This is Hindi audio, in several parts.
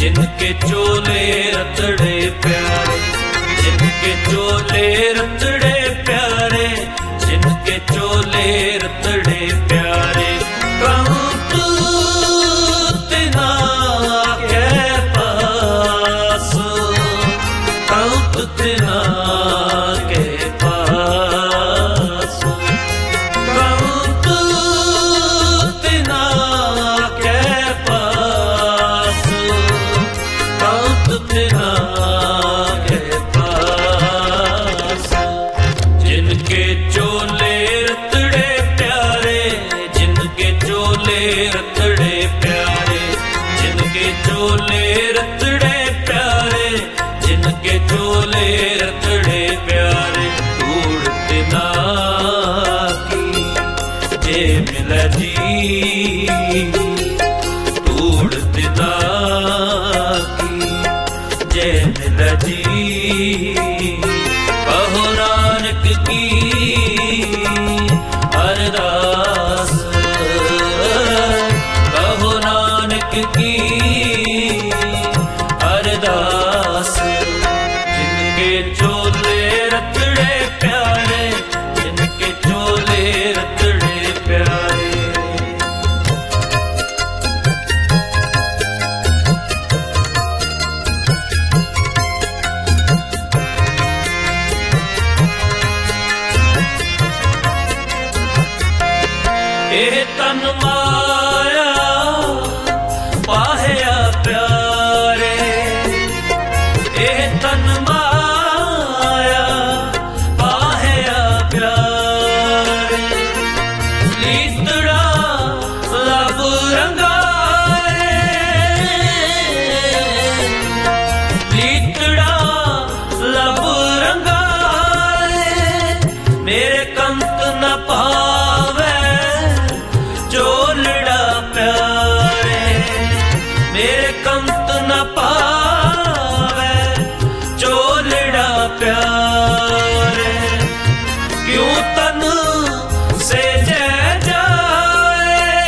जिनके चोले रतड़े प्यारे, जिनके चोले रतड़े प्यारे, जिनके चोले रतड़े प्यारे। कहूँ तू तिना के पास, कहूँ तू तिना के पास, कहूँ तू तिना के पास, कहूँ तू तिना के पास। जिनके चोले रतड़े प्यारे, जिनके चोले रतड़े प्यारे, जिनके चोले रतड़े प्यारे, जिनके चोले रतड़े प्यारे। ढूंढते ना की जे मिला जी, ढूंढते ना की जे मिला जी। कहो नानक की अरदास, कहो नानक की अरदास। जिनके चोले रतड़े प्यारे, जिनके चोले रतड़े प्यारे। ए तन माया पाहया प्यारे, ए तन माया पाहया प्यारे। लीतड़ा लब रंगारे, लीतड़ा लब रंगारे। मेरे कंत न पावे चोलड़ा प्यारे, मेरे कंत न पावे चोलड़ा प्यारे। क्यों तन से जय जाए,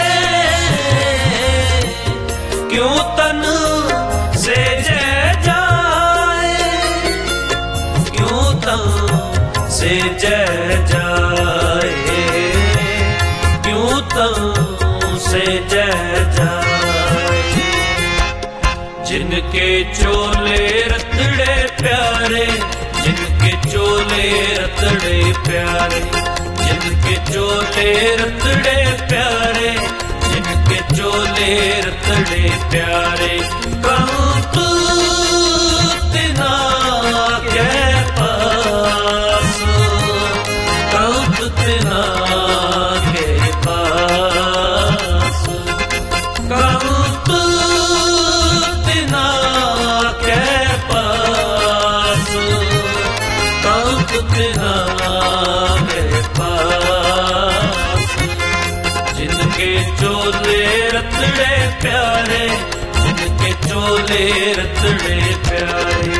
क्यों तन से जय जाए, क्यों तन से जय जाए, क्यों तन से जय जाए। जिनके चोले रतड़े प्यारे, जिनके चोले रतड़े प्यारे, जिनके चोले रतड़े प्यारे, जिनके चोले रतड़े प्यारे। कहूँ तू तिना के पास, कहूँ तू तिना के पास, कहूँ तू तिना के पास, कहूँ तू तिना के पास। जिनके चोले रतड़े प्यारे, जिनके चोले रतड़े प्यारे।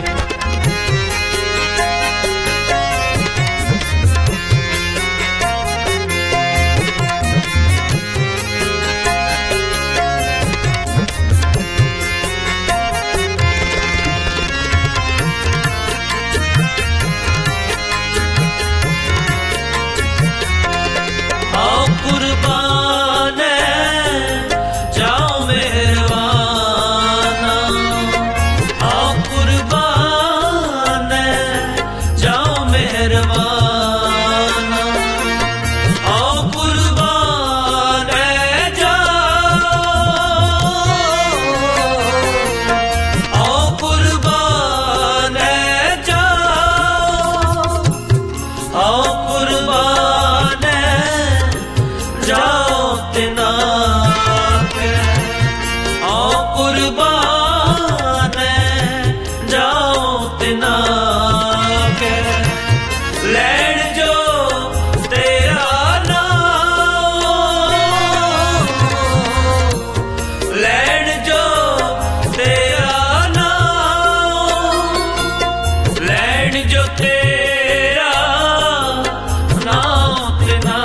आओ कुर्बान जाओ मेहरबाना, आओ कुर्बान जाओ मेहरबाना, आओ कुर्बान जाओ, आओ कुर्बान जाओ, आओ कुर्बान जाओ तिना के, आओ कुर्बान जाओ तिना के। लैण जो तेरा नाम, लैण जो तेरा नाम, लैण जो तेरा नाम तिना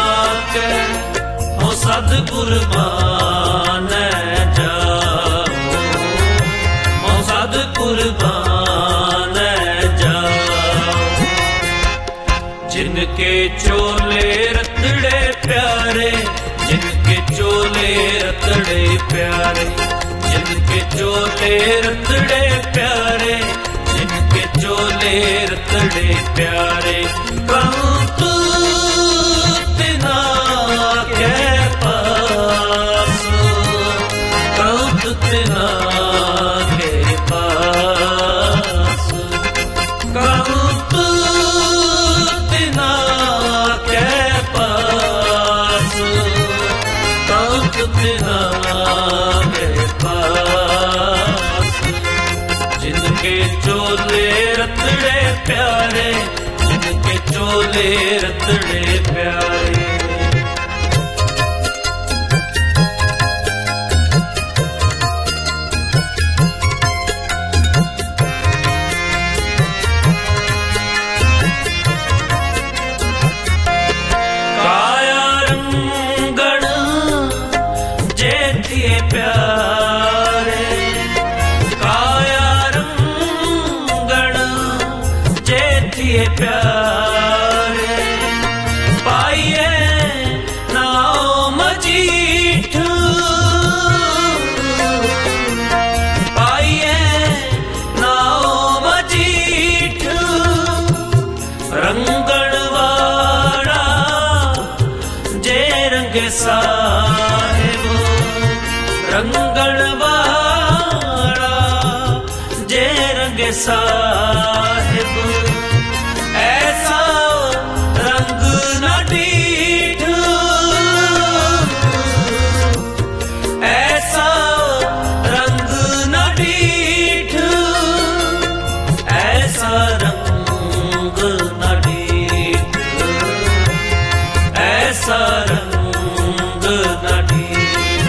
के। ओ सतगुर मान जाओ, जिनके चोले रतड़े प्यारे, जिनके चोले रतड़े प्यारे, जिनके चोले रतड़े प्यारे, जिनके चोले रतड़े प्यारे। कहूँ तू तिना के पास, कहूँ तू तिना के पास, कहूँ तू तिना के पास, कहूँ तू तिना के पास। जिनके चोले रतड़े प्यारे, जिनके चोले रतड़े प्यारे। काया रंगण जेठिए प्यारे, काया रंगण जेठिए प्यारे। पाइए नाव मजीठ, पाइए नाव मजीठ। रंगण वाला जे रंग साहिब, रंगण वाला जे रंग साहिब। ऐसा रंग न डीठ, ऐसा रंग न डीठ, ऐसा रंग न डीठ, ऐसा रंग न डीठ।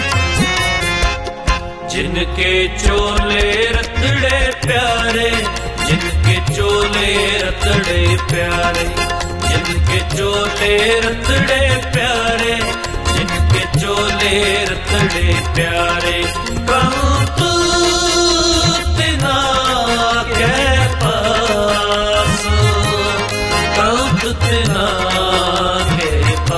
जिनके चोले रतड़े प्यारे, जिनके चोले रतड़े प्यारे, जिनके चोले रतड़े प्यारे, जिनके चोले रतड़े प्यारे। कहूँ तू तिना के पास, कहूँ तू तिना के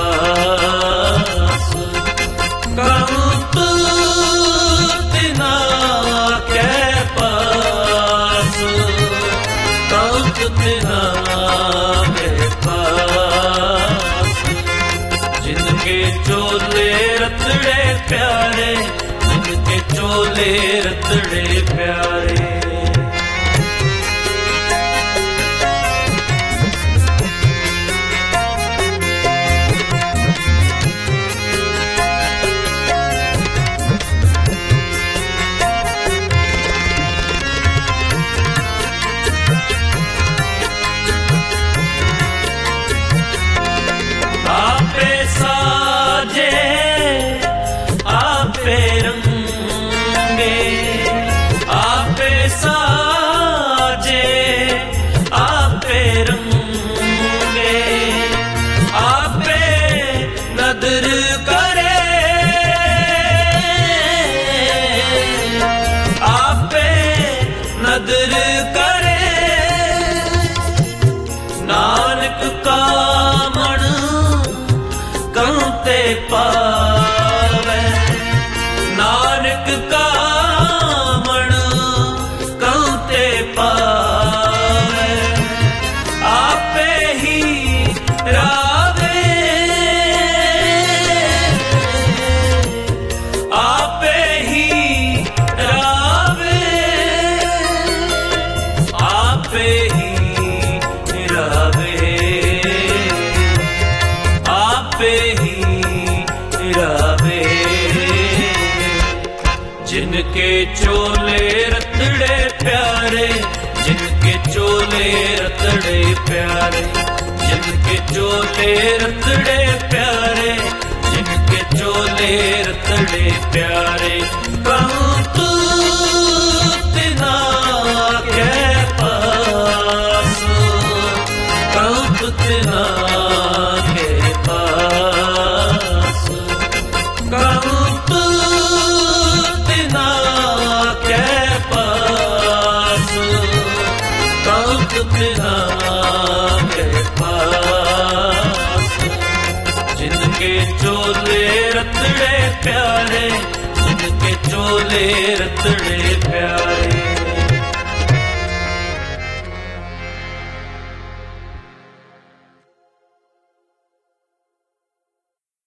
पास, कहूँ तू तिना के पास, कहूँ तू तिना के पास। जिनके चोले रतड़े प्यारे, जिनके चोले रतड़े प्यारे। आपे साजे आपे रंगे, आपे साजे आपे रंगे। आपे नदर करे, आपे नदर करे। नानक का मन कहते पावे, नानक का मन कहते पावे। आपे ही रावे, आपे ही रावे, आपे ही रावे, आपे ही रावे। जिनके चोले रतड़े प्यारे, जिनके चोले रतड़े प्यारे, जिनके चोले रतड़े प्यारे, जिनके चोले रतड़े प्यारे। कहूँ तू तिना के पास, कहूँ तू तिना के पास, कहूँ तू तिना के पास, कहूँ तू तिना के पास। चोले रतड़े।